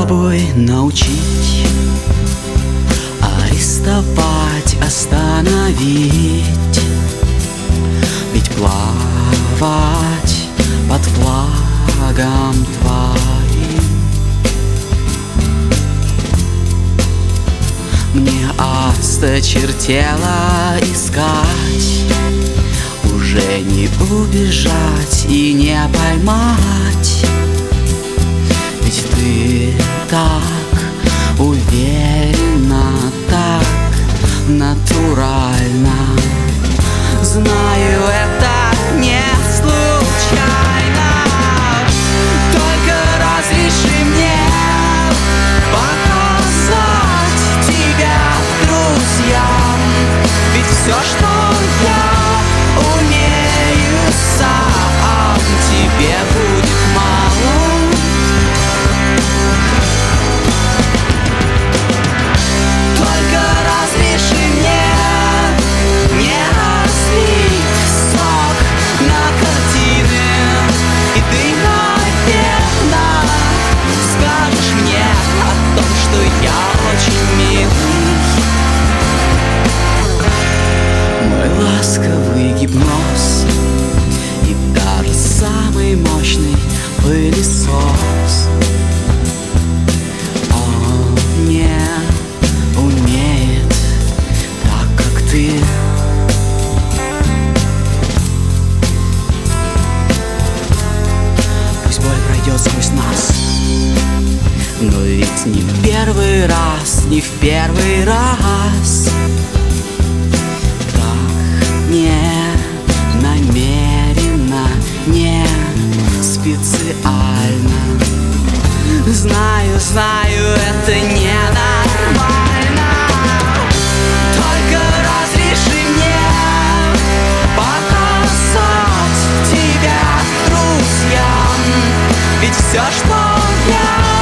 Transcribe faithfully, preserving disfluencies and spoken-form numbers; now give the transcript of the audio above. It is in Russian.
Попробуй научить, арестовать, остановить. Ведь плавать под флагом твоим мне осточертело искать. Уже не убежать и не поймать. Ведь ты так уверенно, так натурально. Знаю, это не случайно. Только разреши мне показать тебя друзьям. Ведь все, что я умею сам, тебе будет мало. Только разреши мне не разлить сок на картины, и ты, наверно, скажешь мне о том, что я очень милый. Мой ласковый гипноз и даже самый мощный пылесос, он не умеет так, как ты. Пусть боль пройдет сквозь нас, но ведь не в первый раз, не в первый раз. Не намеренно, не специально. Знаю, знаю, это ненормально. Только разреши мне показать тебя друзьям. Ведь все, что я